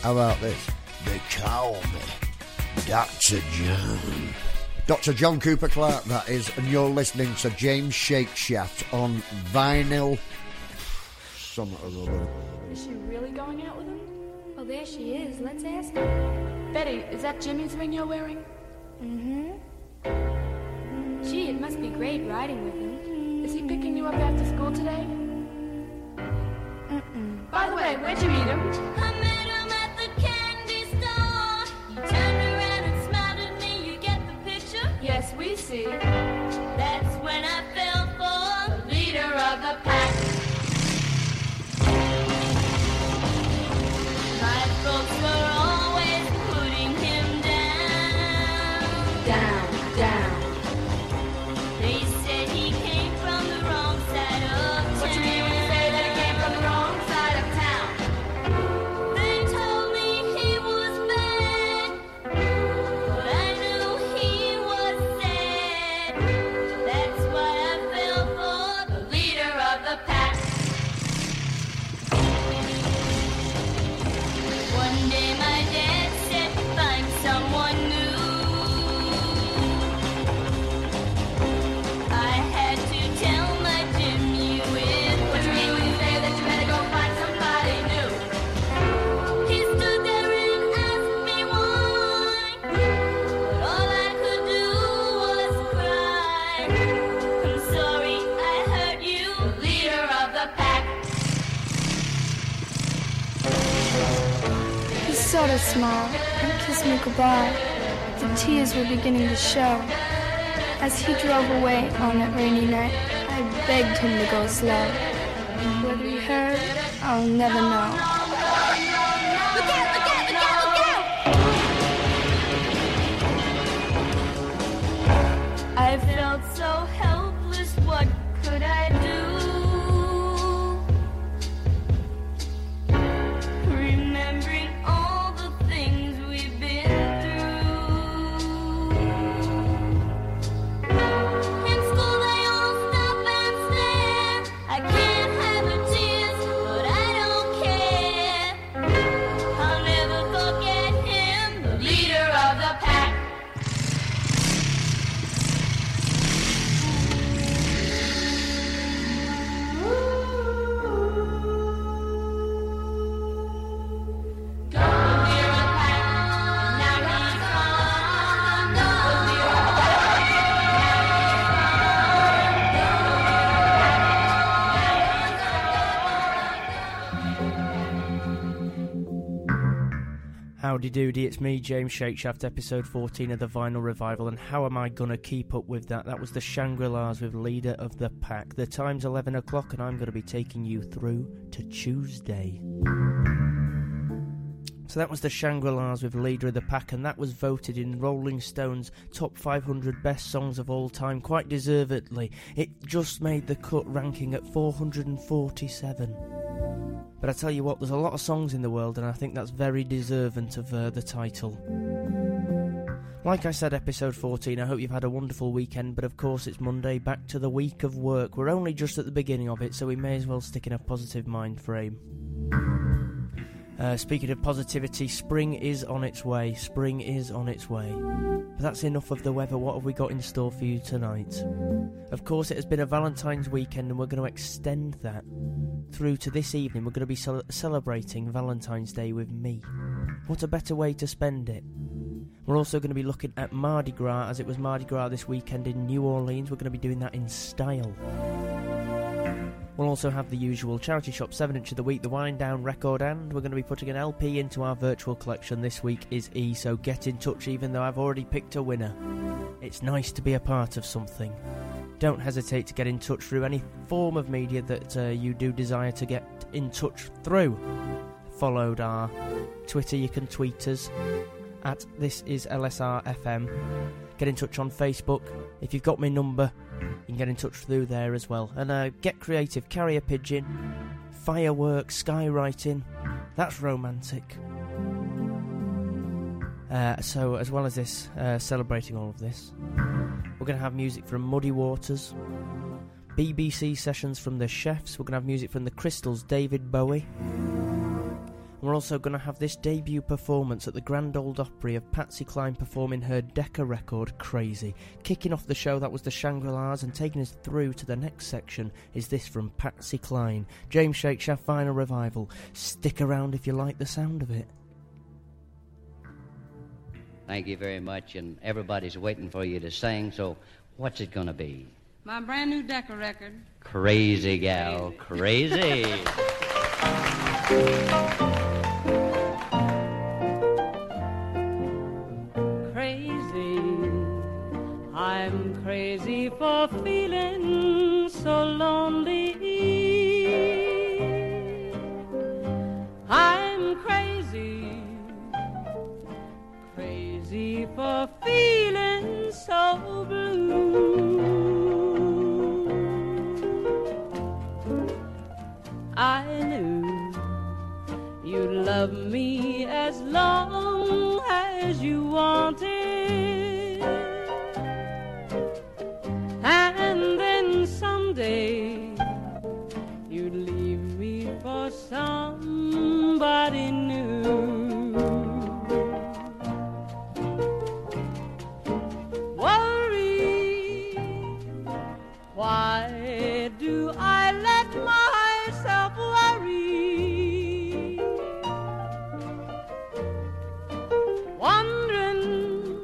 How about this? They call me Dr. John. Dr. John Cooper Clarke, that is, and you're listening to James Shakeshaft on vinyl. Some or other. Is she really going out with him? Well, there she is. Let's ask her. Betty, is that Jimmy's ring you're wearing? Mm-hmm. Gee, it must be great riding with him. Is he picking you up after school today? Mm-mm. By the way, where'd you meet him? I met him at the candy store. He turned around and smiled at me. You get the picture? Yes, we see. That's when I fell for the leader of the pack. My folks were always putting him down. Down, down. They said he came from the wrong side of town. What you mean when you say that he came from the wrong side of town? They told me he was bad, but I knew he was sad. That's why I fell for the leader of the pack. One day my dad said, find someone new. I had to tell my Jimmy with What you mean when you say that you had to go find somebody new? He stood there and asked me why, but all I could do was cry. I'm sorry I hurt you, leader of the pack. He sort of smiled and kissed me goodbye. The tears were beginning to show. As he drove away on that rainy night, I begged him to go slow. Whether he heard, I'll never know. Look out, look out, look out, look out! I felt so helpless, what could I do? Remembering all the things we've been through. In school they all stop and stare. I can't have the tears, but I don't care. I'll never forget him, the leader of the pack. Howdy doody, it's me, James Shakeshaft, episode 14 of the Vinyl Revival, and how am I gonna keep up with that? That was the Shangri-Las with Leader of the Pack. The time's 11 o'clock and I'm gonna be taking you through to Tuesday. So that was the Shangri-Las with Leader of the Pack, and that was voted in Rolling Stone's top 500 best songs of all time, quite deservedly. It just made the cut, ranking at 447. But I tell you what, there's a lot of songs in the world, and I think that's very deserving of the title. Like I said, episode 14, I hope you've had a wonderful weekend, but of course it's Monday, back to the week of work. We're only just at the beginning of it, so we may as well stick in a positive mind frame. Speaking of positivity, spring is on its way. Spring is on its way. But that's enough of the weather. What have we got in store for you tonight? Of course, it has been a Valentine's weekend, and we're going to extend that through to this evening. We're going to be celebrating Valentine's Day with me. What a better way to spend it. We're also going to be looking at Mardi Gras, as it was Mardi Gras this weekend in New Orleans. We're going to be doing that in style. We'll also have the usual charity shop 7-inch of the week, the Wind Down record, and we're going to be putting an LP into our virtual collection. This week is E, so get in touch even though I've already picked a winner. It's nice to be a part of something. Don't hesitate to get in touch through any form of media that you do desire to get in touch through. Followed our Twitter, you can tweet us at This Is LSR FM. Get in touch on Facebook. If you've got my number, you can get in touch through there as well. And get creative, carry a pigeon, fireworks, skywriting. That's romantic. So as well as this, celebrating all of this, we're going to have music from Muddy Waters, BBC sessions from The Chefs. We're going to have music from The Crystals, David Bowie. We're also going to have this debut performance at the Grand Ole Opry of Patsy Cline performing her Decca record, Crazy. Kicking off the show, that was the Shangri-Las, and taking us through to the next section is this from Patsy Cline. James Shakespeare, Vinyl Revival. Stick around if you like the sound of it. Thank you very much, and everybody's waiting for you to sing, so what's it gonna be? My brand new Decca record. Crazy gal, crazy. Crazy, I'm crazy for feeling so lonely. I'm crazy, crazy for feeling so blue. I knew you'd love me as long as you wanted, and then someday you'd leave me for somebody new. Worry, why do I let myself worry? Wondering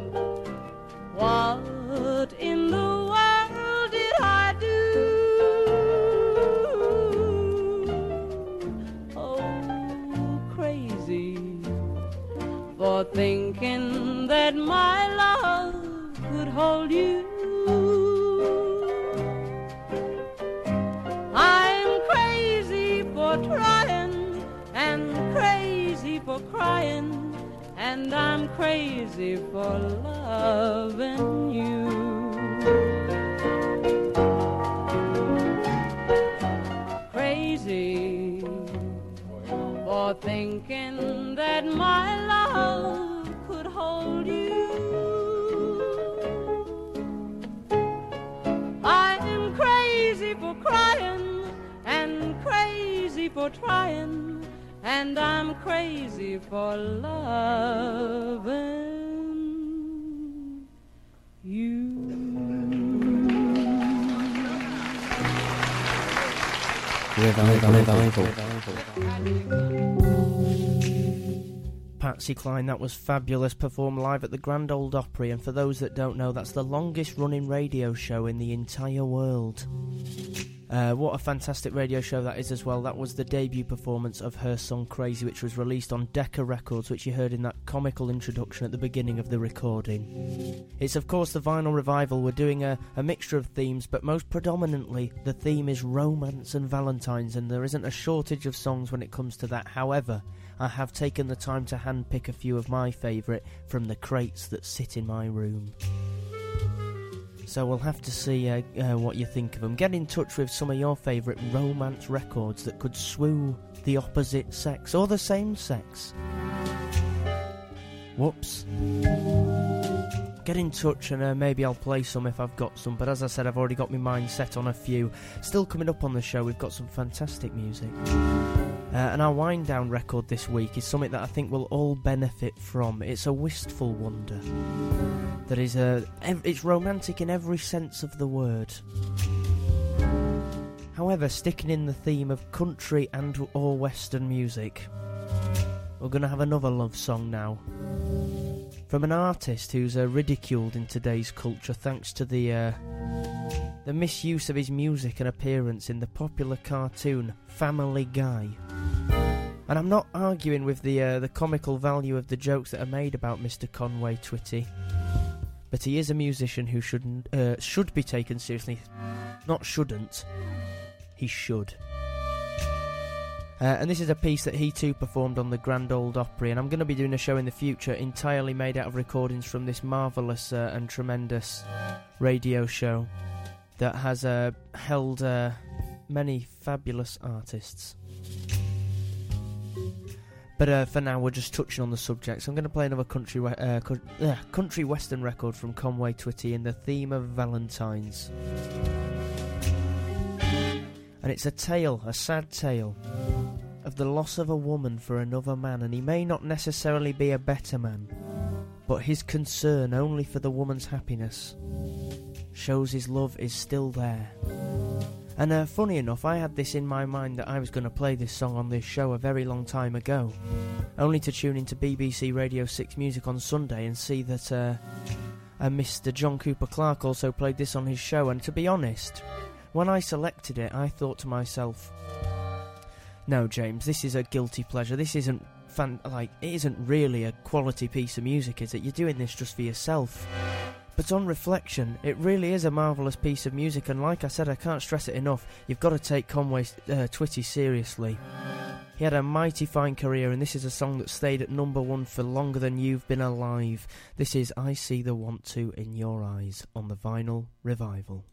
what in the world did I do? Oh, crazy for thinking that my love could hold you. I'm crazy for trying and crazy for crying, and I'm crazy for loving you. Crazy for thinking that my love could hold you. I'm crazy for crying and crazy for trying, and I'm crazy for loving you. Patsy Cline, that was fabulous, performed live at the Grand Ole Opry, and for those that don't know, that's the longest running radio show in the entire world. What a fantastic radio show that is as well. That was the debut performance of her song Crazy, which was released on Decca Records, which you heard in that comical introduction at the beginning of the recording. It's of course the Vinyl Revival. We're doing a mixture of themes, but most predominantly the theme is romance and Valentine's, and there isn't a shortage of songs when it comes to that. However, I have taken the time to handpick a few of my favourite from the crates that sit in my room. So we'll have to see what you think of them. Get in touch with some of your favourite romance records that could swoo the opposite sex or the same sex. Whoops. Get in touch and maybe I'll play some if I've got some. But as I said, I've already got my mind set on a few. Still coming up on the show, we've got some fantastic music. And our wind down record this week is something that I think we'll all benefit from. It's a wistful wonder. That is it's romantic in every sense of the word. However, sticking in the theme of country and or western music, we're going to have another love song now. From an artist who's ridiculed in today's culture thanks to the misuse of his music and appearance in the popular cartoon Family Guy. And I'm not arguing with the comical value of the jokes that are made about Mr. Conway Twitty, but he is a musician who should be taken seriously. Not shouldn't. He should. And this is a piece that he too performed on the Grand Ole Opry, and I'm going to be doing a show in the future entirely made out of recordings from this marvellous and tremendous radio show that has held many fabulous artists. But for now, we're just touching on the subject, so I'm going to play another country western record from Conway Twitty in the theme of Valentine's. And it's a tale, a sad tale, of the loss of a woman for another man, and he may not necessarily be a better man, but his concern only for the woman's happiness shows his love is still there. And funny enough, I had this in my mind that I was going to play this song on this show a very long time ago, only to tune into BBC Radio 6 Music on Sunday and see that Mr. John Cooper Clarke also played this on his show. And to be honest, when I selected it, I thought to myself, no, James, this is a guilty pleasure. This isn't it isn't really a quality piece of music, is it? You're doing this just for yourself. But on reflection, it really is a marvellous piece of music, and like I said, I can't stress it enough, you've got to take Conway Twitty seriously. He had a mighty fine career, and this is a song that stayed at number 1 for longer than you've been alive. This is I See the Want To in Your Eyes on the Vinyl Revival.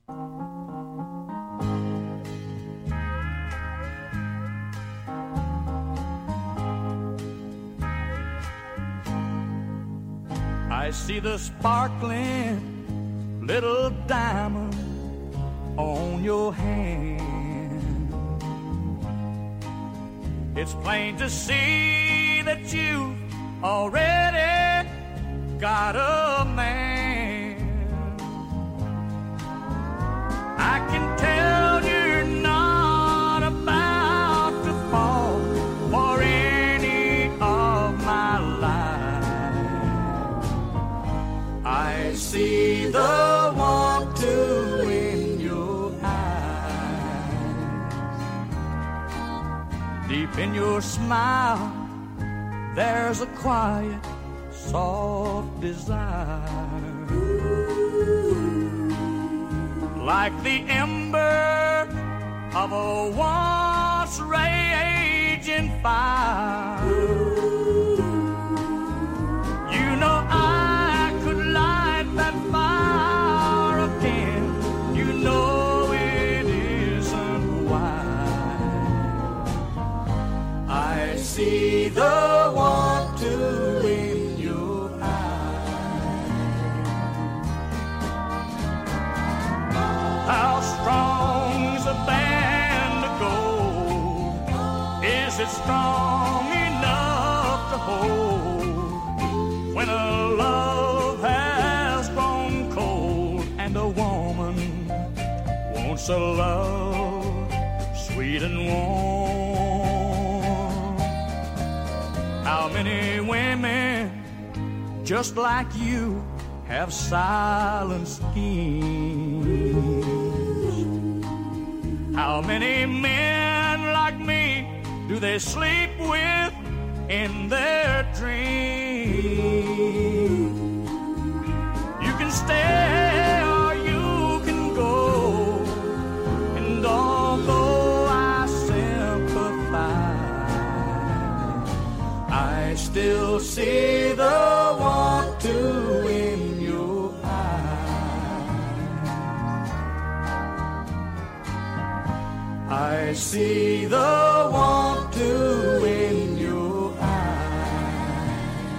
I see the sparkling little diamond on your hand. It's plain to see that you've already got a man. I can tell you're not about to fall for any of my lies. I see the want to in your eyes. Deep in your smile, there's a quiet, soft desire. Like the ember of a once raging fire. You know I could light that fire again. You know it isn't wise. I see the want to in your eyes. How strong's a band of gold? Is it strong enough to hold when a love has grown cold and a woman wants a love sweet and warm? How many women just like you have silent schemes? How many men like me do they sleep with in their dreams? You can stay or you can go, and although I sympathize, I still see the want to in your eyes. I see the want to in your eyes.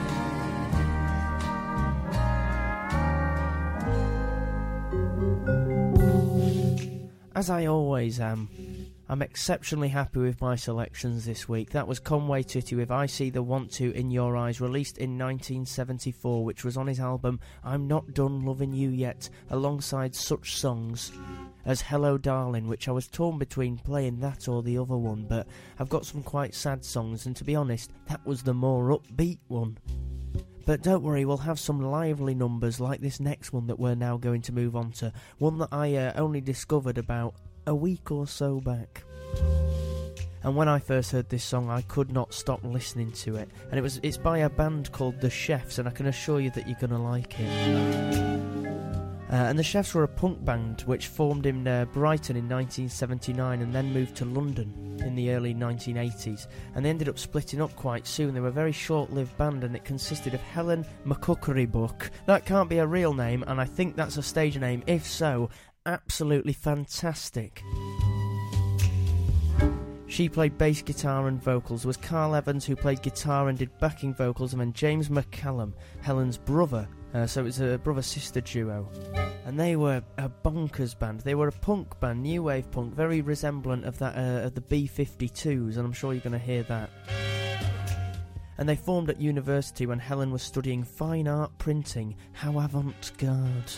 As I always am, I'm exceptionally happy with my selections this week. That was Conway Twitty with I See the Want To in Your Eyes, released in 1974, which was on his album I'm Not Done Loving You Yet, alongside such songs as Hello Darling, which I was torn between playing that or the other one, but I've got some quite sad songs, and to be honest, that was the more upbeat one. But don't worry, we'll have some lively numbers like this next one that we're now going to move on to, one that I only discovered about a week or so back. And when I first heard this song, I could not stop listening to it, and it's by a band called The Chefs, and I can assure you that you're going to like it. And The Chefs were a punk band which formed in Brighton in 1979 and then moved to London in the early 1980s, and they ended up splitting up quite soon. They were a very short-lived band, and it consisted of Helen McCuckerybuck. That can't be a real name, and I think that's a stage name. If so, absolutely fantastic. She played bass guitar and vocals. There was Carl Evans, who played guitar and did backing vocals, and then James McCallum, Helen's brother. So it was a brother-sister duo. And they were a bonkers band. They were a punk band, new wave punk, very resemblant of that of the B-52s, and I'm sure you're going to hear that. And they formed at university when Helen was studying fine art printing. How avant-garde.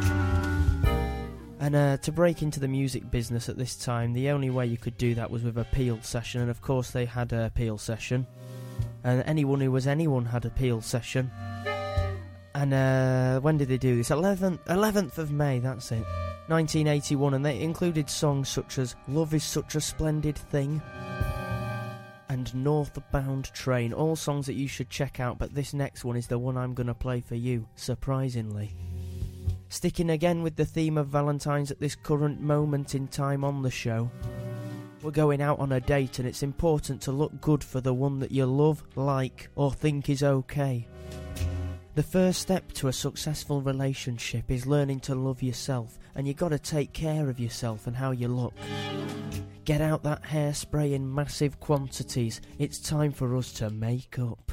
And to break into the music business at this time, the only way you could do that was with a Peel session, and of course they had a Peel session. And anyone who was anyone had a Peel session. And when did they do this? 11th of May, that's it. 1981, and they included songs such as Love Is Such a Splendid Thing and Northbound Train, all songs that you should check out, but this next one is the one I'm going to play for you, surprisingly. Sticking again with the theme of Valentine's at this current moment in time on the show. We're going out on a date, and it's important to look good for the one that you love, like, or think is okay. The first step to a successful relationship is learning to love yourself, and you got to take care of yourself and how you look. Get out that hairspray in massive quantities. It's time for us to make up.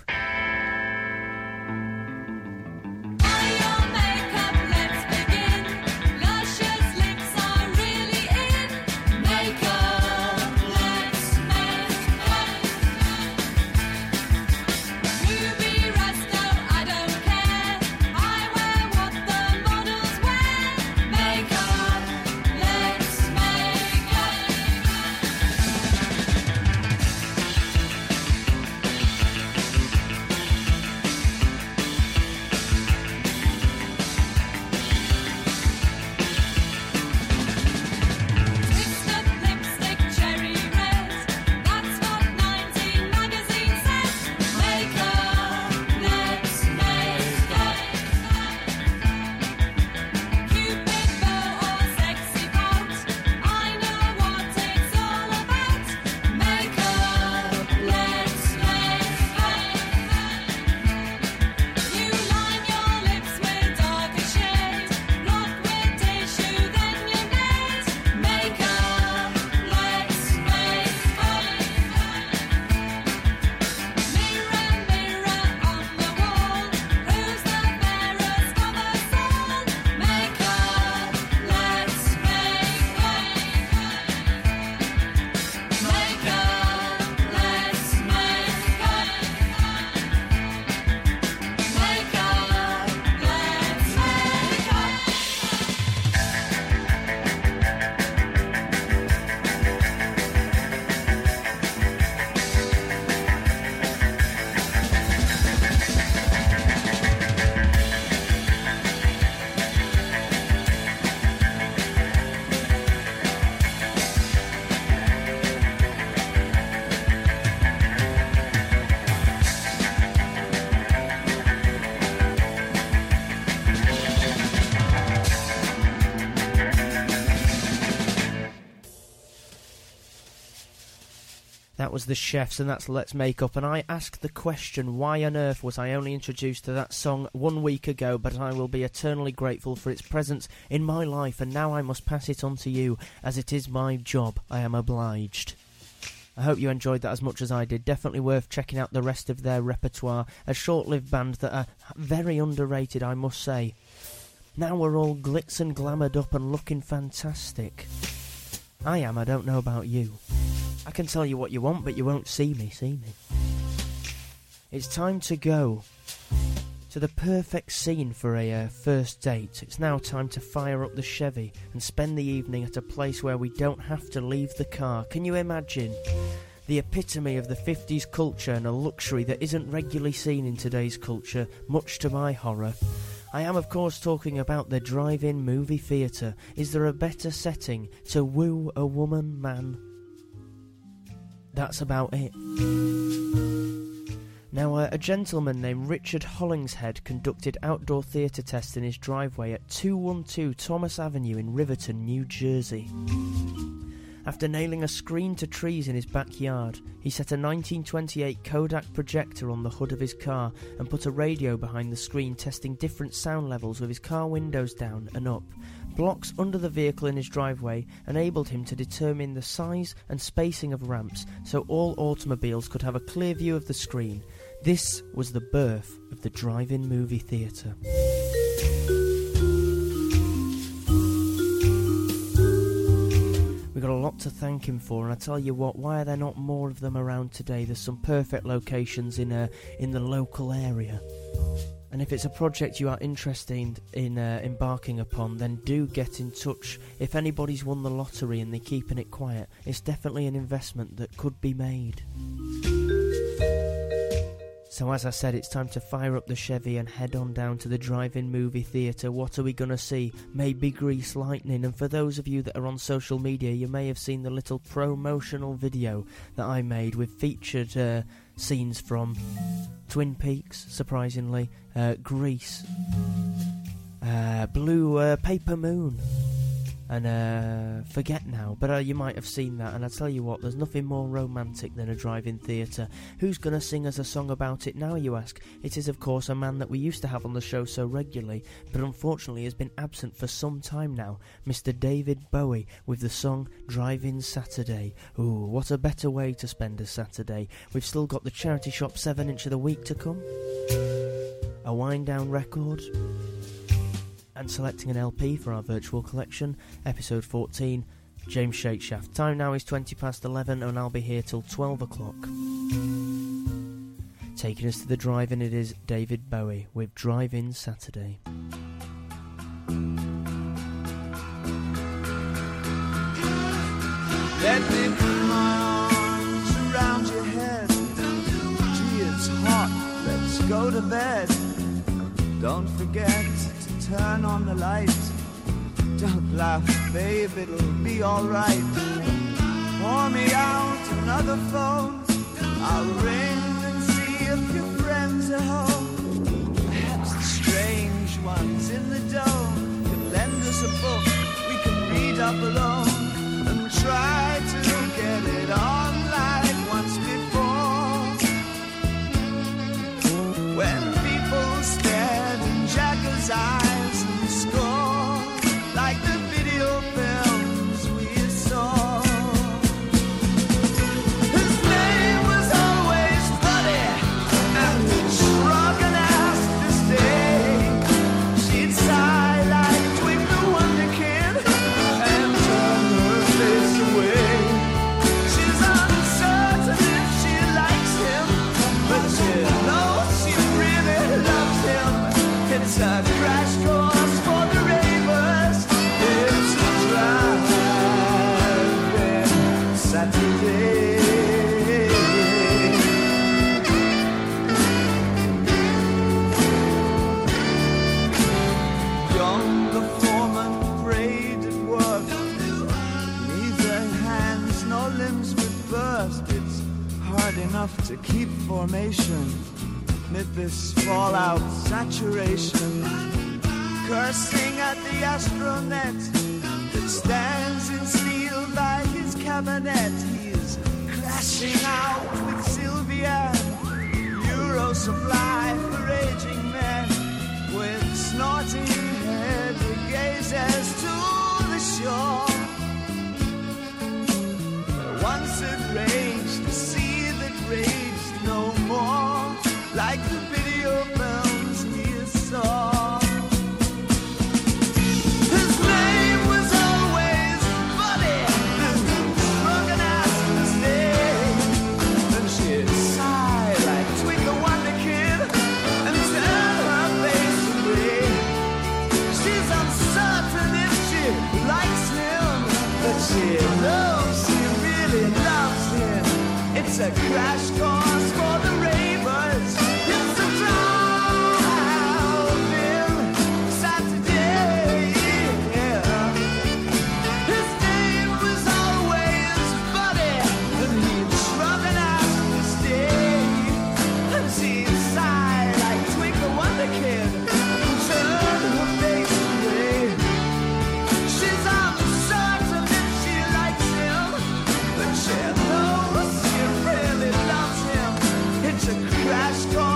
That was the Chefs, and that's Let's Make Up. And I asked the question, why on earth was I only introduced to that song 1 week ago? But I will be eternally grateful for its presence in my life, and now I must pass it on to you, as it is my job. I am obliged. I hope you enjoyed that as much as I did. Definitely worth checking out the rest of their repertoire. A short-lived band that are very underrated, I must say. Now we're all glitz and glamoured up and looking fantastic. I am, I don't know about you. I can tell you what you want, but you won't see me. It's time to go to the perfect scene for a first date. It's now time to fire up the Chevy and spend the evening at a place where we don't have to leave the car. Can you imagine? The epitome of the 50s culture and a luxury that isn't regularly seen in today's culture, much to my horror. I am, of course, talking about the drive-in movie theatre. Is there a better setting to woo a woman, man? That's about it. Now, a gentleman named Richard Hollingshead conducted outdoor theatre tests in his driveway at 212 Thomas Avenue in Riverton, New Jersey. After nailing a screen to trees in his backyard, he set a 1928 Kodak projector on the hood of his car and put a radio behind the screen, testing different sound levels with his car windows down and up. Blocks under the vehicle in his driveway enabled him to determine the size and spacing of ramps so all automobiles could have a clear view of the screen. This was the birth of the drive-in movie theatre. got a lot to thank him for, and I tell you what, why are there not more of them around today? There's some perfect locations in the local area. And if it's a project you are interested in embarking upon, then do get in touch. If anybody's won the lottery and they're keeping it quiet, it's definitely an investment that could be made. So as I said, it's time to fire up the Chevy and head on down to the drive-in movie theatre. What are we going to see? Maybe Grease Lightning. And for those of you that are on social media, you may have seen the little promotional video that I made with featured scenes from Twin Peaks, surprisingly, Grease, Blue Paper Moon, and Forget Now. But you might have seen that, and I tell you what, there's nothing more romantic than a drive-in theatre. Who's going to sing us a song about it now, you ask? It is, of course, a man that we used to have on the show so regularly, but unfortunately has been absent for some time now, Mr. David Bowie, with the song Drive-In Saturday. Ooh, what a better way to spend a Saturday. We've still got the Charity Shop 7-inch of the week to come, a wind-down record, and selecting an LP for our virtual collection, episode 14, James Shakeshaft. Time now is 20 past 11, and I'll be here till 12 o'clock. Taking us to the drive-in, it is David Bowie with Drive-In Saturday. Let me put my arms around your head. Gee, it's hot, let's go to bed. Don't forget to turn on the light. Don't laugh, babe, it'll be alright. Pour me out another phone. I'll ring and see if your friends are home. Perhaps the strange ones in the dome can lend us a book we can read up alone and try to get it on like once before. When people stared in Jagger's eyes and scored like the video films we saw. His name was always Buddy, and he'd shrug and ask to stay. She'd sigh like Twinkle Wonder Kid and turn her face away. She's uncertain if she likes him, but she knows she really loves him. It's a crash course for the ravers. It's a drive-in Saturday. Young the foreman prayed at work. Neither hands nor limbs would burst. It's hard enough to keep formation amid this fallout saturation. Cursing at the astronaut that stands in steel by his cabinet. He's crashing out with Sylvia, Euro supply for aging men. With snorting head he gazes to the shore. Once it raged, the sea that raged no more, like the video films we saw. His name was always Buddy, drunk and asked to stay. Then she'd sigh like Twinkle Wonder Kid and turn her face away. She's uncertain if she likes him, but she knows she really loves him. It's a crash course for the ravers. It's a drive-in Saturday. His name was always Buddy, and he'd shrug and ask to stay. And she'd sigh like Twinkle Wonder Kid and turn her face away. She's uncertain if she likes him, but she knows she really loves him. It's a crash course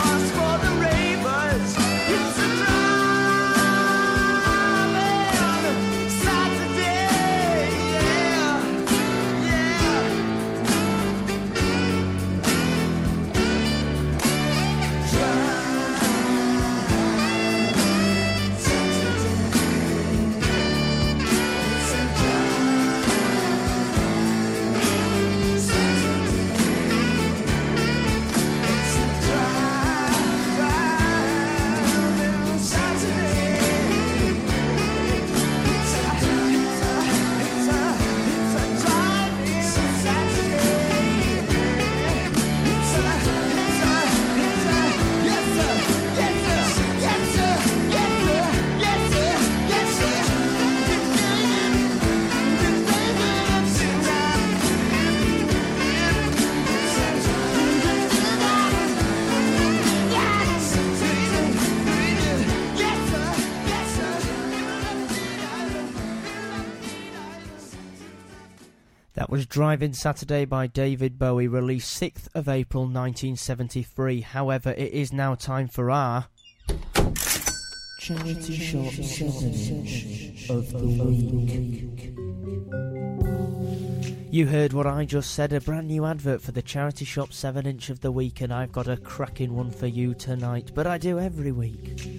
was Drive-In Saturday by David Bowie, released 6th of April 1973. However, it is now time for our Charity Shop 7-inch of the week. You heard what I just said, a brand new advert for the Charity Shop 7-inch of the week, and I've got a cracking one for you tonight, but I do every week.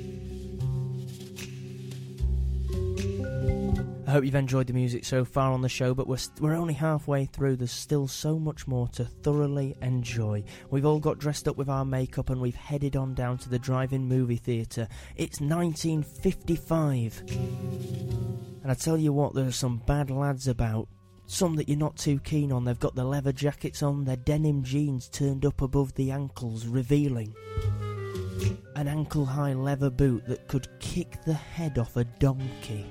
I hope you've enjoyed the music so far on the show, but we're only halfway through. There's still so much more to thoroughly enjoy. We've all got dressed up with our makeup and we've headed on down to the drive-in movie theatre. It's 1955. And I tell you what, there's some bad lads about. Some that you're not too keen on. They've got their leather jackets on, their denim jeans turned up above the ankles, revealing an ankle-high leather boot that could kick the head off a donkey.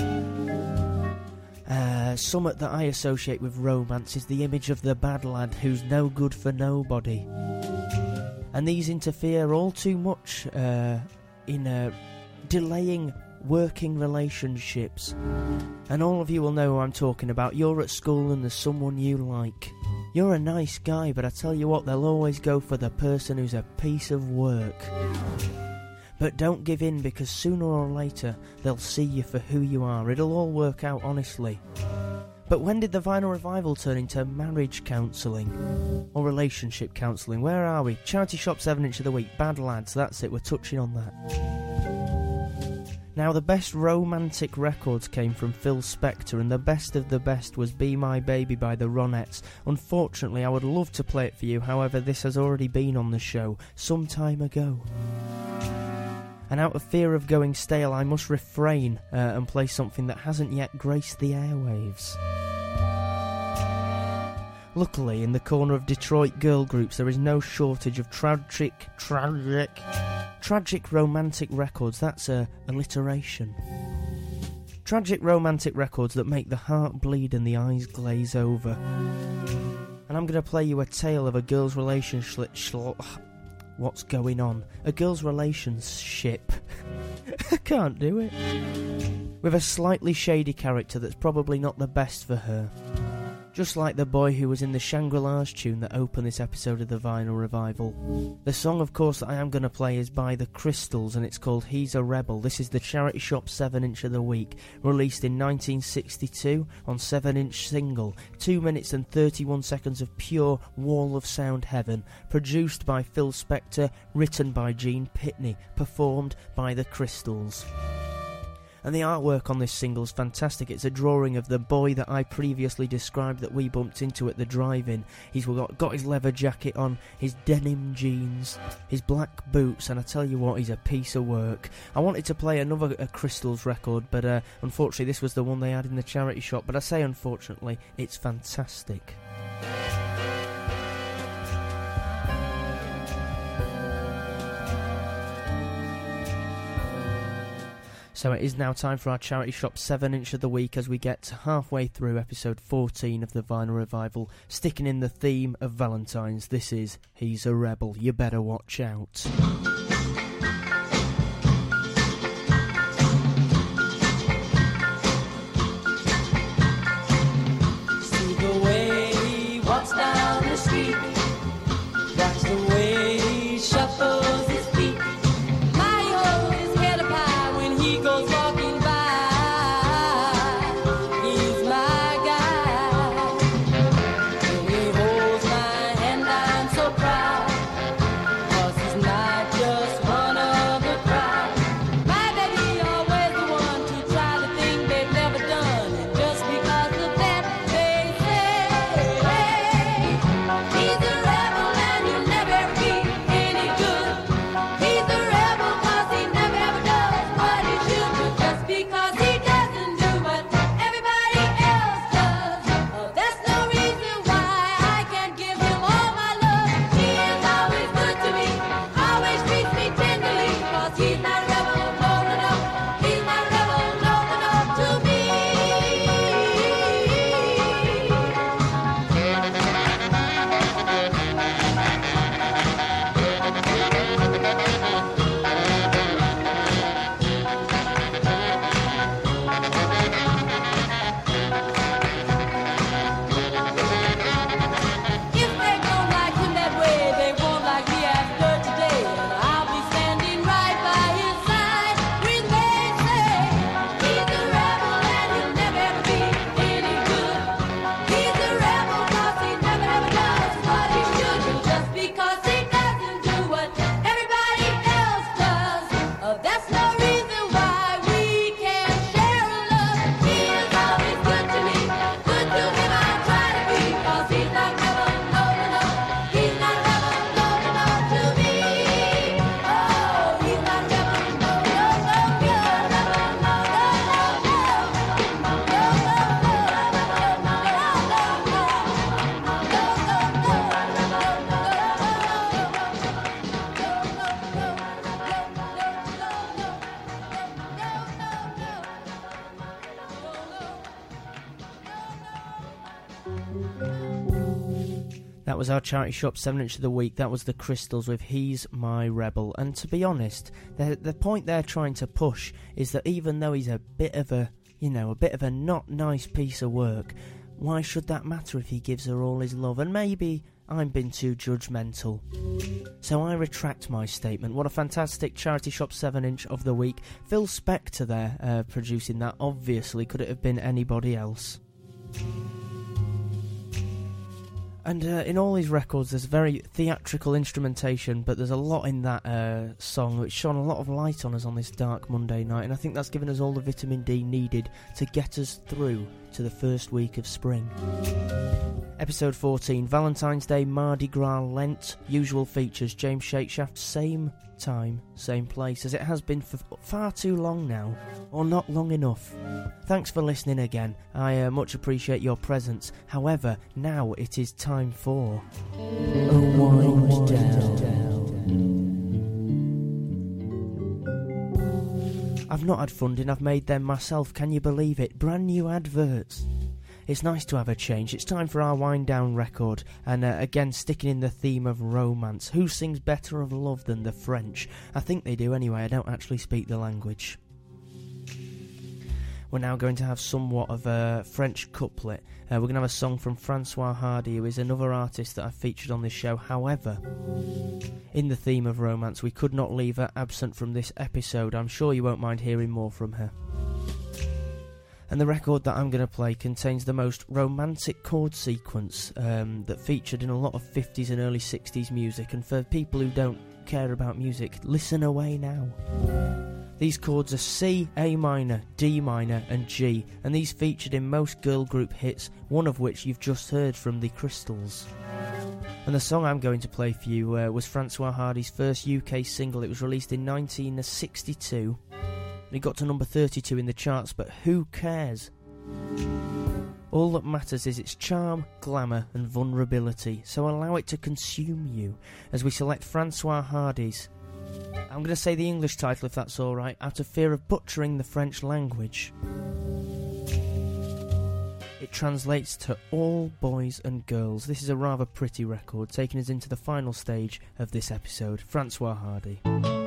Something that I associate with romance is the image of the bad lad who's no good for nobody. And these interfere all too much in delaying working relationships. And all of you will know who I'm talking about. You're at school and there's someone you like. You're a nice guy, but I tell you what, they'll always go for the person who's a piece of work. But don't give in, because sooner or later they'll see you for who you are. It'll all work out, honestly. But when did the Vinyl Revival turn into marriage counselling? Or relationship counselling? Where are we? Charity Shop 7-inch of the week. Bad lads, that's it, we're touching on that. Now, the best romantic records came from Phil Spector, and the best of the best was Be My Baby by the Ronettes. Unfortunately, I would love to play it for you, however, this has already been on the show some time ago. And out of fear of going stale, I must refrain and play something that hasn't yet graced the airwaves. Luckily, in the corner of Detroit girl groups, there is no shortage of tragic romantic records. That's alliteration. Tragic romantic records that make the heart bleed and the eyes glaze over. And I'm going to play you a tale of a girl's relationship. What's going on? A girl's relationship. I can't do it. With a slightly shady character that's probably not the best for her. Just like the boy who was in the Shangri-La's tune that opened this episode of the Vinyl Revival. The song, of course, that I am going to play is by the Crystals, and it's called He's a Rebel. This is the Charity Shop 7-inch of the week, released in 1962 on 7-inch single. 2 minutes and 31 seconds of pure wall of sound heaven. Produced by Phil Spector, written by Gene Pitney, performed by the Crystals. And the artwork on this single is fantastic. It's a drawing of the boy that I previously described that we bumped into at the drive-in. He's got his leather jacket on, his denim jeans, his black boots, and I tell you what, he's a piece of work. I wanted to play another Crystals record, but unfortunately this was the one they had in the charity shop. But I say unfortunately, it's fantastic. So it is now time for our Charity Shop 7-inch of the week as we get halfway through episode 14 of the Vinyl Revival. Sticking in the theme of Valentine's, this is He's a Rebel, You Better Watch Out. See the way he walks down the street, that's the way he shuffles his feet. Just That was our Charity Shop 7-inch of the week. That was the Crystals with He's My Rebel. And to be honest, the point they're trying to push is that even though he's a bit of a not nice piece of work, why should that matter if he gives her all his love? And maybe I'm being too judgmental. So I retract my statement. What a fantastic Charity Shop 7-inch of the week. Phil Spector there producing that. Obviously, could it have been anybody else? And in all his records there's very theatrical instrumentation, but there's a lot in that song which shone a lot of light on us on this dark Monday night, and I think that's given us all the vitamin D needed to get us through to the first week of spring. Episode 14, Valentine's Day, Mardi Gras, Lent, usual features, James Shakeshaft, same time, same place, as it has been for far too long now, or not long enough. Thanks for listening again, I much appreciate your presence. However, now it is time for a wind down. I've not had funding, I've made them myself, can you believe it? Brand new adverts. It's nice to have a change. It's time for our wind down record, and again sticking in the theme of romance. Who sings better of love than the French? I think they do anyway, I don't actually speak the language. We're now going to have somewhat of a French couplet. We're going to have a song from Francois Hardy, who is another artist that I've featured on this show. However, in the theme of romance, we could not leave her absent from this episode. I'm sure you won't mind hearing more from her. And the record that I'm going to play contains the most romantic chord sequence that featured in a lot of 50s and early 60s music. And for people who don't care about music, listen away now. These chords are C, A minor, D minor and G, and these featured in most girl group hits, one of which you've just heard from the Crystals. And the song I'm going to play for you was Francois Hardy's first UK single. It was released in 1962. It got to number 32 in the charts, but who cares? All that matters is its charm, glamour and vulnerability, so allow it to consume you as we select Francois Hardy's, I'm going to say the English title if that's alright, out of fear of butchering the French language. It translates to All Boys and Girls. This is a rather pretty record, taking us into the final stage of this episode. Francois Hardy.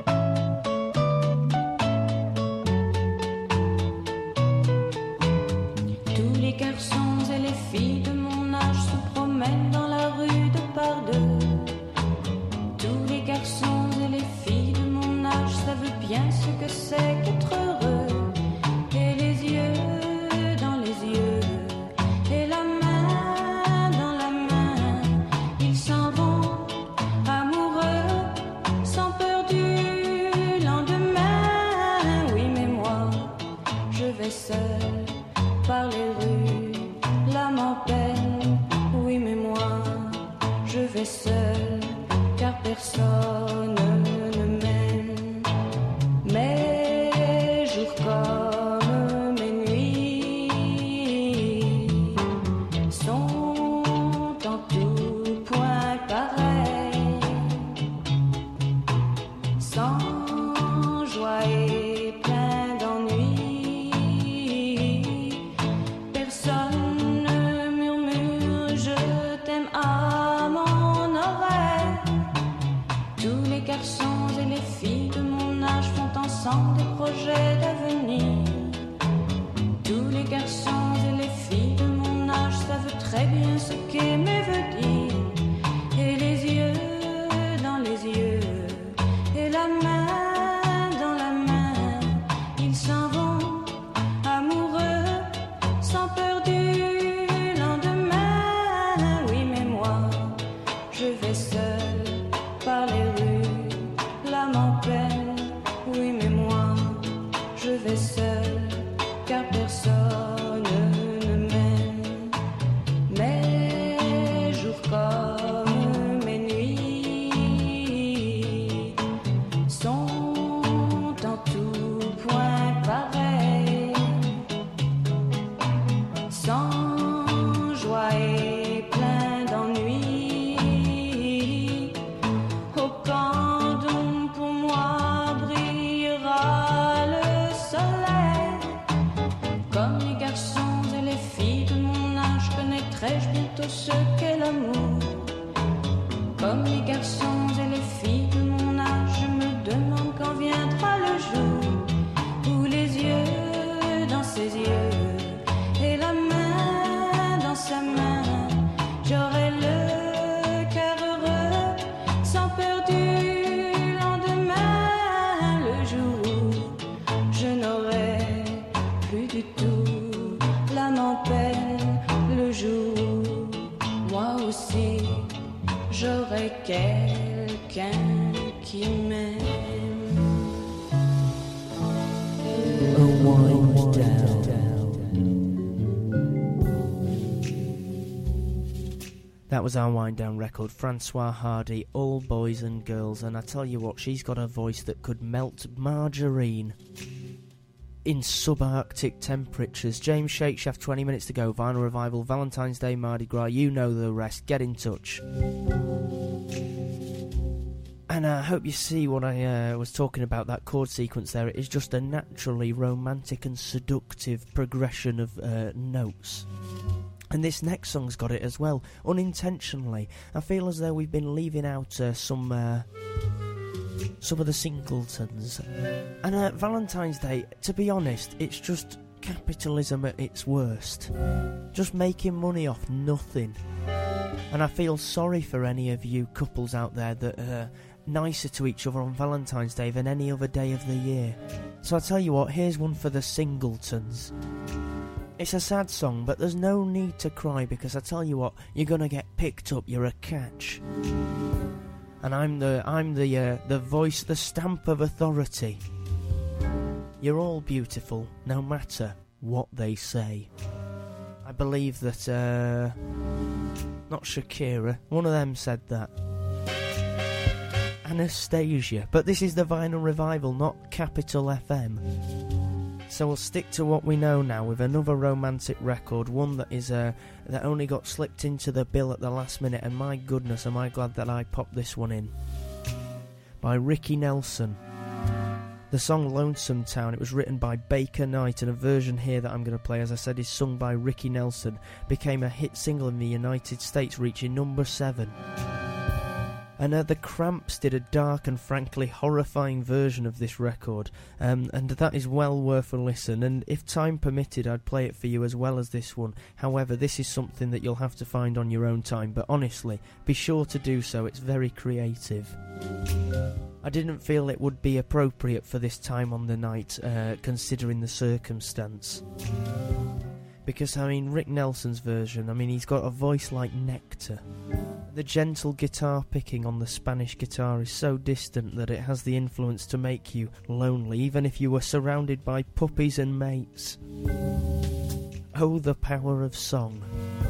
Les garçons et les filles de mon âge se promènent dans la rue de par deux. Tous les garçons et les filles de mon âge savent bien ce que c'est qu'être heureux. Et les yeux dans les yeux, et la main dans la main, ils s'en vont amoureux, sans peur du lendemain. Oui, mais moi, je vais seul par les rues, l'âme en peine. Oui, mais moi, je vais seul, car personne ne m'aime. Mes jours comme mes nuits sont en tout point pareils, sans joie et plein d'ennui. Personne ne murmure je t'aime à mon oreille. Tous les garçons et les filles de mon âge font ensemble des projets d'avenir. Tous les garçons et les filles de mon âge savent très bien ce qu'aimer veut dire. Et les yeux dans les yeux, et la main dans la main, ils s'en vont amoureux, sans peur du lendemain. Oui, mais moi, je vais seul par les rues, l'âme en peine. Oui, mais moi, je vais seul, car personne ne m'aime. Mes jours comme mes nuits sont en tout point pareils, sans joie et plein d'ennui. Oh, quand donc pour moi quelqu'un qui m'aime. Wind down. That was our wind down record, Francois Hardy, All Boys and Girls, and I tell you what, she's got a voice that could melt margarine in subarctic temperatures. James Shakeshaft, 20 minutes to go, Vinyl Revival, Valentine's Day, Mardi Gras, you know the rest, get in touch. And I hope you see what I was talking about, that chord sequence there. It is just a naturally romantic and seductive progression of notes. And this next song's got it as well, unintentionally. I feel as though we've been leaving out some of the singletons. And Valentine's Day, to be honest, it's just capitalism at its worst. Just making money off nothing. And I feel sorry for any of you couples out there that are nicer to each other on Valentine's Day than any other day of the year. So I tell you what, here's one for the singletons. It's a sad song, but there's no need to cry, because I tell you what, you're gonna get picked up, you're a catch. And I'm the voice, the stamp of authority. You're all beautiful, no matter what they say. I believe that, not Shakira, one of them said that. Anastasia, but this is the Vinyl Revival, not Capital FM. So we'll stick to what we know now with another romantic record, one that is that only got slipped into the bill at the last minute, and my goodness, am I glad that I popped this one in. By Ricky Nelson. The song Lonesome Town, it was written by Baker Knight, and a version here that I'm going to play, as I said, is sung by Ricky Nelson, became a hit single in the United States, reaching number 7. And the Cramps did a dark and frankly horrifying version of this record, and that is well worth a listen, and if time permitted I'd play it for you as well as this one. However, this is something that you'll have to find on your own time, but honestly, be sure to do so, it's very creative. I didn't feel it would be appropriate for this time on the night, considering the circumstance. Because, I mean, Rick Nelson's version, I mean, he's got a voice like nectar. The gentle guitar picking on the Spanish guitar is so distant that it has the influence to make you lonely, even if you were surrounded by puppies and mates. Oh, the power of song.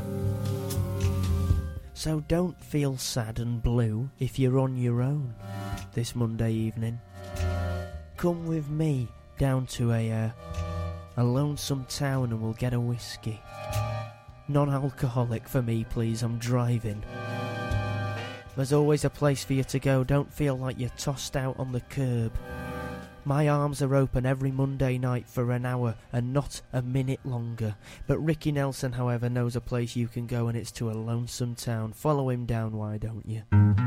So don't feel sad and blue if you're on your own this Monday evening. Come with me down to a lonesome town and we'll get a whiskey. Non-alcoholic for me, please, I'm driving. There's always a place for you to go, don't feel like you're tossed out on the curb. My arms are open every Monday night for an hour and not a minute longer. But Ricky Nelson, however, knows a place you can go, and it's to a lonesome town. Follow him down, why don't you?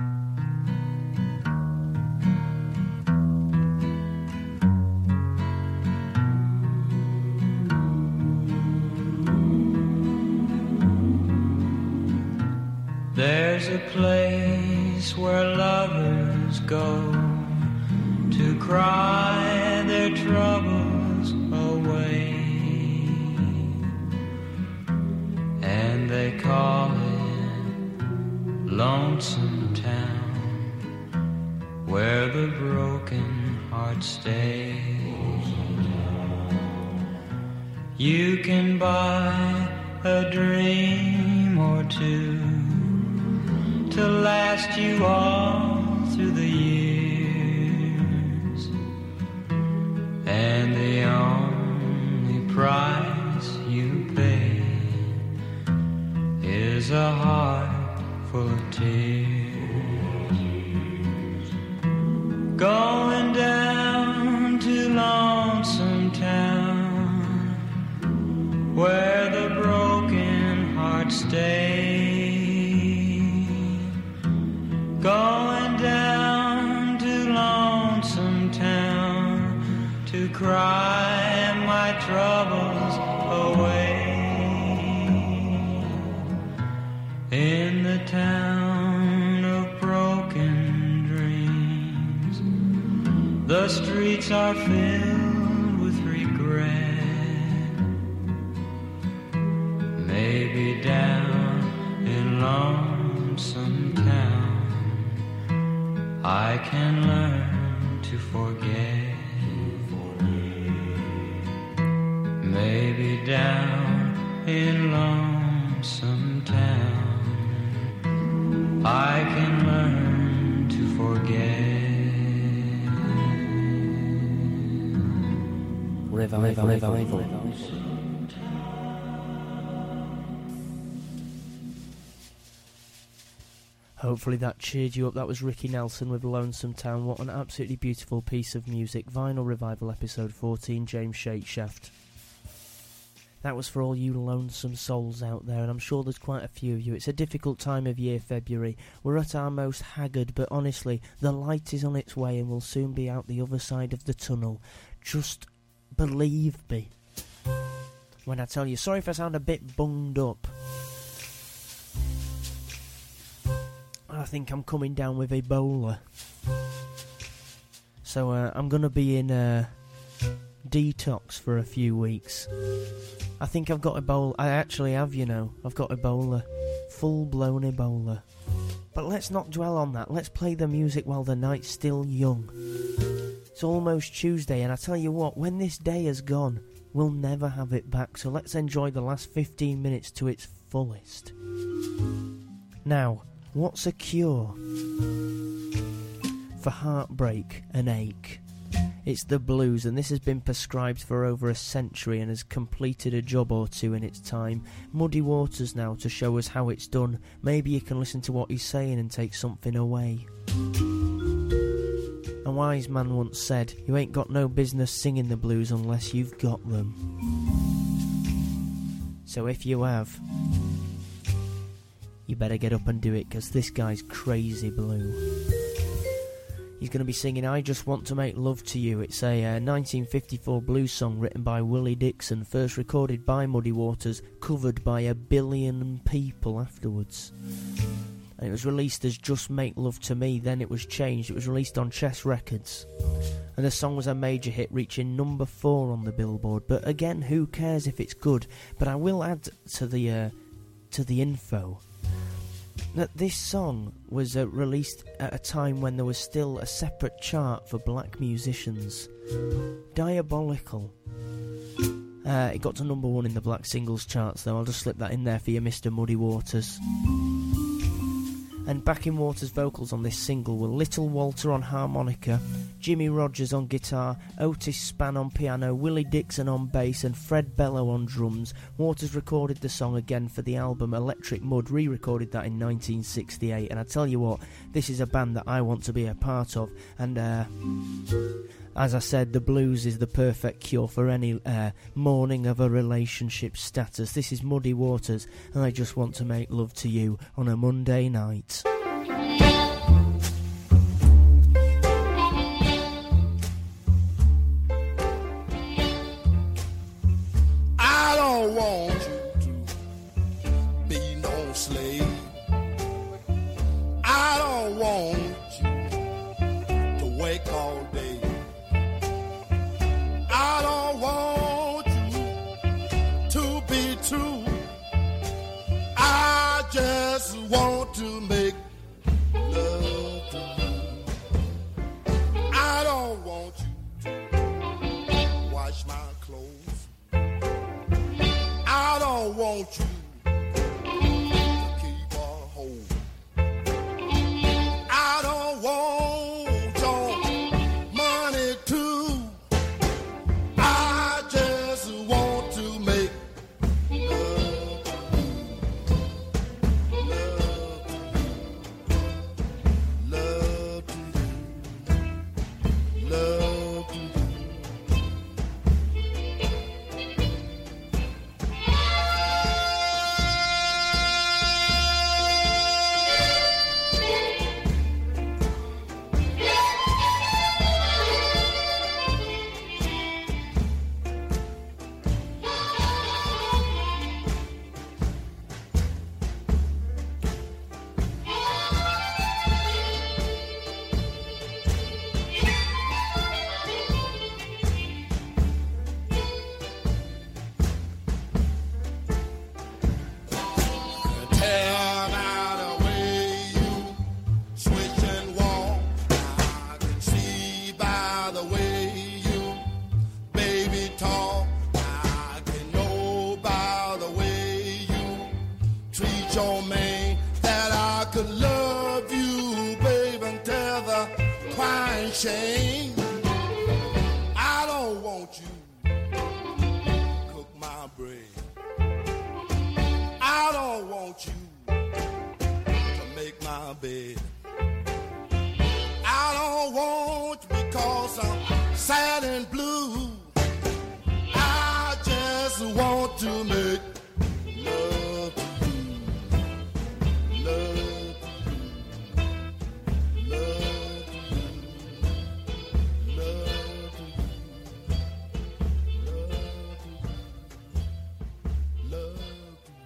There's a place where lovers go to cry their troubles away, and they call it Lonesome Town, where the broken heart stays. You can buy a dream or two to last you all through the years, and the only price you pay is a heart full of tears. Going down to Lonesome Town, where the broken heart stays. Going down to Lonesome Town to cry my troubles away. In the town of broken dreams, the streets are filled with regret. Maybe down in Lonesome Town I can learn to forget. Maybe down in Lonesome Town I can learn to forget. Revival. Hopefully that cheered you up. That was Ricky Nelson with Lonesome Town. What an absolutely beautiful piece of music. Vinyl Revival episode 14, James Shakeshaft. That was for all you lonesome souls out there, and I'm sure there's quite a few of you. It's a difficult time of year, February. We're at our most haggard, but honestly, the light is on its way and we'll soon be out the other side of the tunnel. Just believe me when I tell you. Sorry if I sound a bit bunged up. I think I'm coming down with Ebola. So I'm going to be in detox for a few weeks. I think I've got Ebola. I actually have, you know. I've got Ebola. Full-blown Ebola. But let's not dwell on that. Let's play the music while the night's still young. It's almost Tuesday, and I tell you what, when this day has gone, we'll never have it back. So let's enjoy the last 15 minutes to its fullest. Now, what's a cure for heartbreak and ache? It's the blues, and this has been prescribed for over a century and has completed a job or two in its time. Muddy Waters now to show us how it's done. Maybe you can listen to what he's saying and take something away. A wise man once said, you ain't got no business singing the blues unless you've got them. So if you have, you better get up and do it, because this guy's crazy blue. He's going to be singing I Just Want to Make Love to You. It's a 1954 blues song written by Willie Dixon, first recorded by Muddy Waters, covered by 1 billion people afterwards. And it was released as Just Make Love to Me, then it was changed. It was released on Chess Records. And the song was a major hit, reaching number 4 on the Billboard. But again, who cares if it's good? But I will add to the info that this song was released at a time when there was still a separate chart for black musicians. Diabolical. It got to number 1 in the black singles charts, though. I'll just slip that in there for you, Mr. Muddy Waters. And backing Waters' vocals on this single were Little Walter on harmonica, Jimmy Rogers on guitar, Otis Spann on piano, Willie Dixon on bass and Fred Bello on drums. Waters recorded the song again for the album Electric Mud, re-recorded that in 1968, and I tell you what, this is a band that I want to be a part of, and as I said, the blues is the perfect cure for any mourning of a relationship status. This is Muddy Waters, and I Just Want to Make Love to You on a Monday night. I don't want you to be no slave. I don't want you to wake all day. I don't want you to be true. I just want to make love to you. I don't want you to wash my clothes. I don't want you to keep a hold. I don't want your money too. I just want to make love to you. Love to you. Love to you. Love to you. chain. I don't want you cook my bread. I don't want you to make my bed. I don't want you because I'm sad and blue. I just want to make love to you. Love to you. Love to you. Love to you. Love to you. Love to you.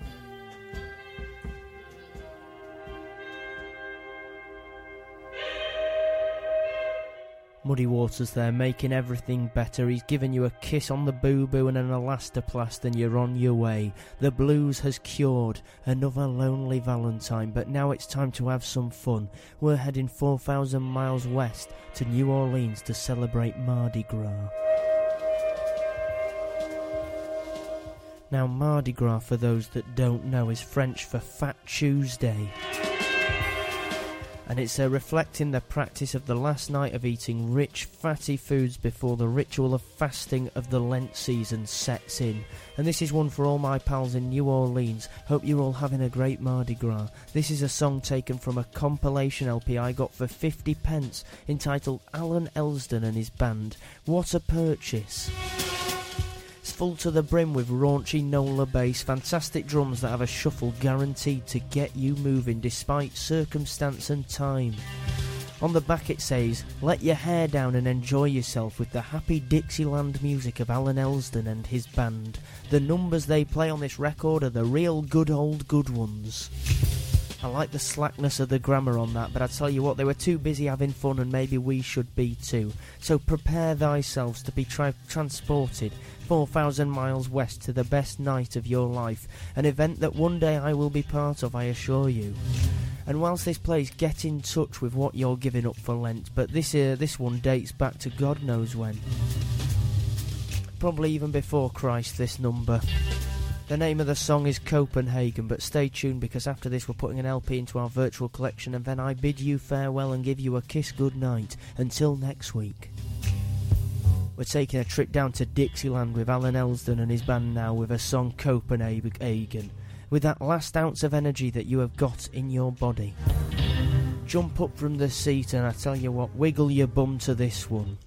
Muddy Waters there, making everything better. He's given you a kiss on the boo-boo and an elastoplast and you're on your way. The blues has cured another lonely Valentine, but now it's time to have some fun. We're heading 4,000 miles west to New Orleans to celebrate Mardi Gras. Now, Mardi Gras, for those that don't know, is French for Fat Tuesday. And it's reflecting the practice of the last night of eating rich, fatty foods before the ritual of fasting of the Lent season sets in. And this is one for all my pals in New Orleans. Hope you're all having a great Mardi Gras. This is a song taken from a compilation LP I got for 50 pence, entitled Alan Elsdon and His Band. What a purchase! It's full to the brim with raunchy Nola bass, fantastic drums that have a shuffle guaranteed to get you moving despite circumstance and time. On the back it says, let your hair down and enjoy yourself with the happy Dixieland music of Alan Elsdon and his band. The numbers they play on this record are the real good old good ones. I like the slackness of the grammar on that, but I tell you what, they were too busy having fun and maybe we should be too. So prepare thyselves to be transported 4,000 miles west to the best night of your life, an event that one day I will be part of, I assure you. And whilst this plays, get in touch with what you're giving up for Lent, but this one dates back to God knows when. Probably even before Christ, this number. The name of the song is Copenhagen, but stay tuned because after this we're putting an LP into our virtual collection and then I bid you farewell and give you a kiss goodnight. Until next week. We're taking a trip down to Dixieland with Alan Elsdon and his band now with a song Copenhagen, with that last ounce of energy that you have got in your body. Jump up from the seat and I tell you what, wiggle your bum to this one.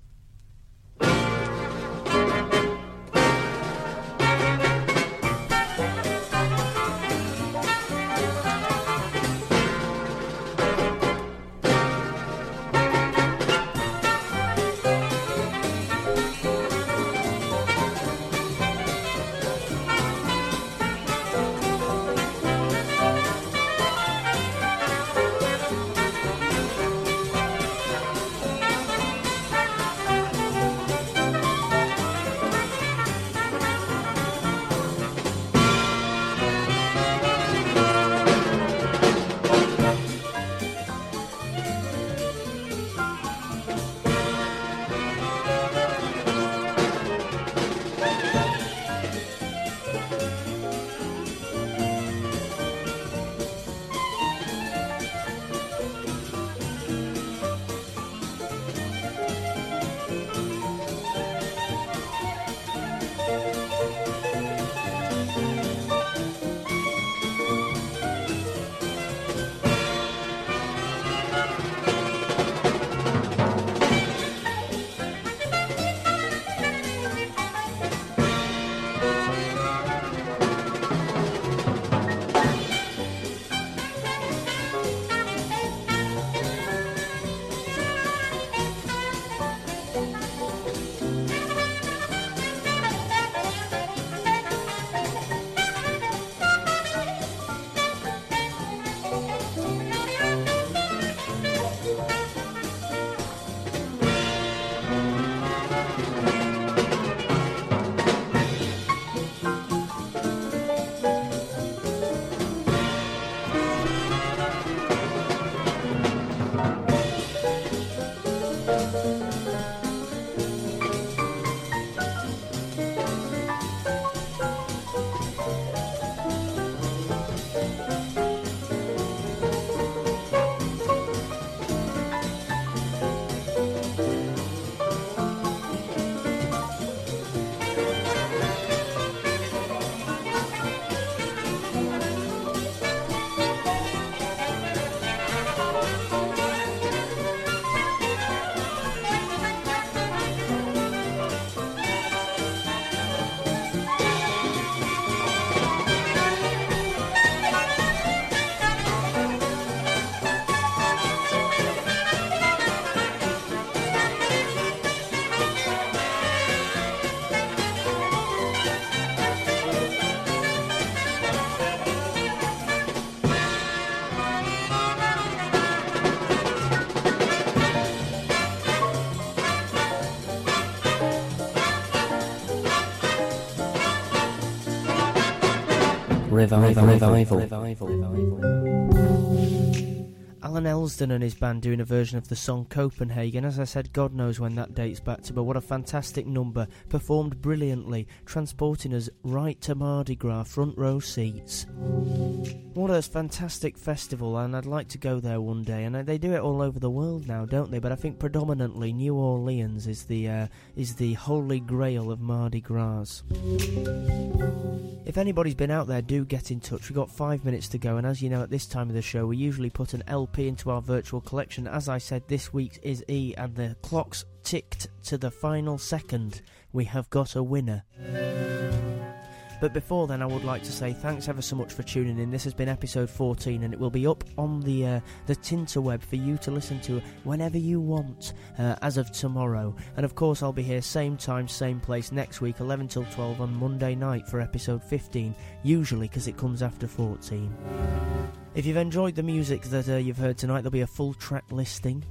Revival. Alan Elsdon and his band doing a version of the song Copenhagen. As I said, God knows when that dates back to, but what a fantastic number, performed brilliantly, transporting us right to Mardi Gras, front row seats. What a fantastic festival, and I'd like to go there one day. And they do it all over the world now, don't they? But I think predominantly New Orleans is the holy grail of Mardi Gras. If anybody's been out there, do get in touch. We've got 5 minutes to go, and as you know, at this time of the show, we usually put an LP into our virtual collection. As I said, this week's is E, and the clock's ticked to the final second. We have got a winner. But before then, I would like to say thanks ever so much for tuning in. This has been episode 14, and it will be up on the Tinterweb for you to listen to whenever you want, as of tomorrow. And of course, I'll be here same time, same place next week, 11 till 12 on Monday night for episode 15, usually because it comes after 14. If you've enjoyed the music that you've heard tonight, there'll be a full track listing.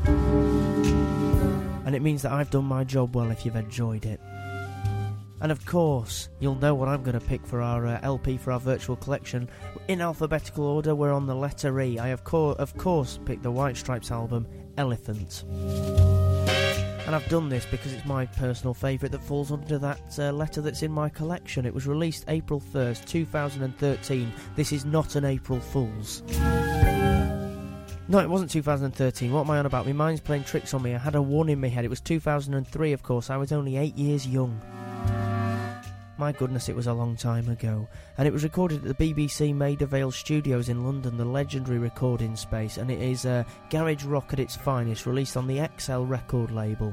And it means that I've done my job well if you've enjoyed it. And of course, you'll know what I'm going to pick for our LP for our virtual collection. In alphabetical order, we're on the letter E. I of course picked the White Stripes album, Elephant. And I've done this because it's my personal favourite that falls under that letter that's in my collection. It was released April 1st, 2013. This is not an April Fool's. No, it wasn't 2013. What am I on about? My mind's playing tricks on me. I had a 1 in my head. It was 2003, of course. I was only 8 years young. My goodness, it was a long time ago. And it was recorded at the BBC Maida Vale Studios in London, the legendary recording space, and it is garage rock at its finest, released on the XL record label.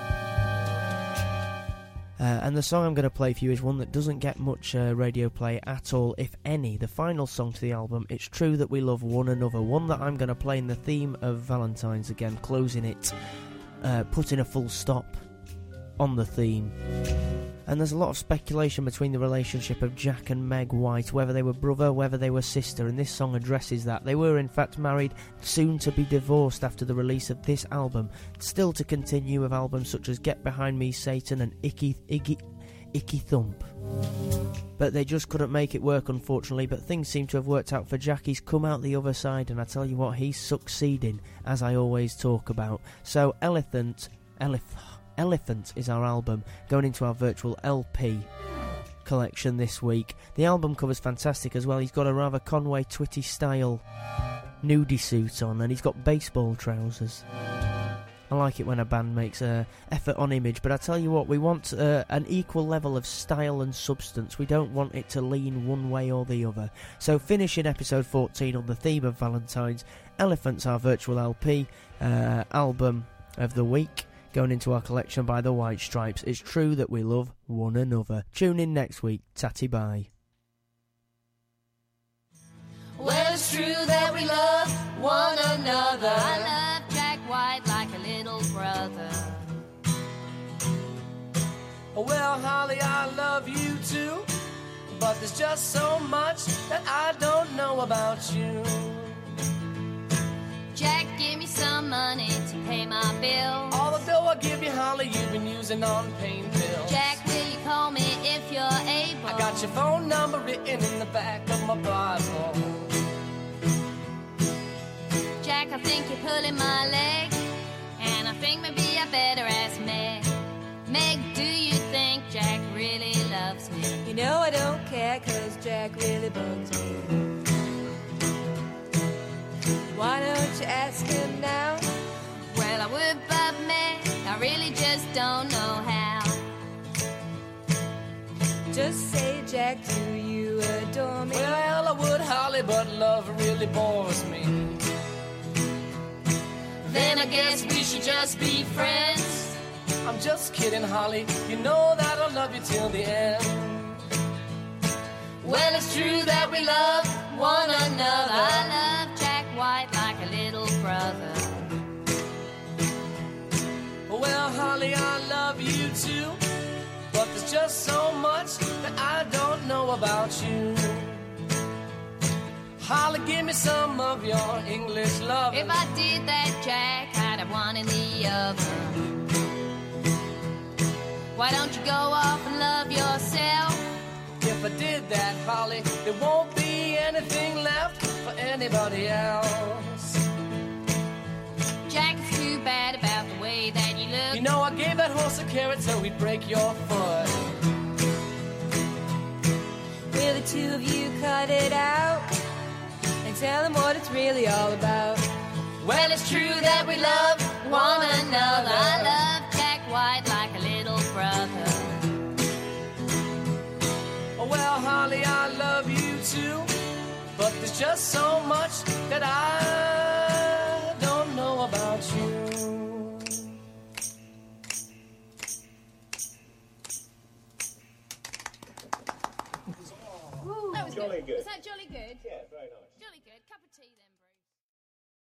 And the song I'm going to play for you is one that doesn't get much radio play at all, if any. The final song to the album, It's True That We Love One Another, one that I'm going to play in the theme of Valentine's again, closing it, putting a full stop on the theme. And there's a lot of speculation between the relationship of Jack and Meg White, whether they were brother, whether they were sister, and this song addresses that. They were in fact married, soon to be divorced after the release of this album, still to continue with albums such as Get Behind Me, Satan, and Icky Thump. But they just couldn't make it work, unfortunately, but things seem to have worked out for Jack. He's come out the other side, and I tell you what, he's succeeding, as I always talk about. So Elephant is our album, going into our virtual LP collection this week. The album cover's fantastic as well. He's got a rather Conway Twitty style nudie suit on, and he's got baseball trousers. I like it when a band makes an effort on image, but I tell you what, we want an equal level of style and substance. We don't want it to lean one way or the other. So finishing episode 14 on the theme of Valentine's, Elephant's our virtual LP album of the week, going into our collection by the White Stripes. It's True That We Love One Another. Tune in next week. Tatty bye. Well, it's true that we love one another. I love Jack White like a little brother. Well, Holly, I love you too, but there's just so much that I don't know about you. Jack, give me some money to pay my bill. All the dough I give you, Holly, you've been using on pain pills. Jack, will you call me if you're able? I got your phone number written in the back of my Bible. Jack, I think you're pulling my leg, and I think maybe I better ask Meg. Meg, do you think Jack really loves me? You know I don't care, 'cause Jack really bugs me. Why don't you ask him now? Well, I would, but Meg, I really just don't know how. Just say, Jack, do you adore me? Well, I would, Holly, but love really bores me. Then I guess we should just be friends. I'm just kidding, Holly. You know that I'll love you till the end. Well, it's true that we love one another. I love Jack White like a little brother. Well, Holly, I love you too, but there's just so much that I don't know about you. Holly, give me some of your English love. If I did that, Jack, I'd have one in the oven. Why don't you go off and love yourself? If if I did that, Holly, there won't be anything left for anybody else. Jack, it's too bad about the way that you look. You know, I gave that horse a carrot so he'd break your foot. Will the two of you cut it out and tell them what it's really all about? Well, it's true that we love one another. I love Jack White like a little brother. Oh, well, Holly, I love you too, but there's just so much that I don't know about you. That was jolly good. Was that jolly good? Yeah, very nice.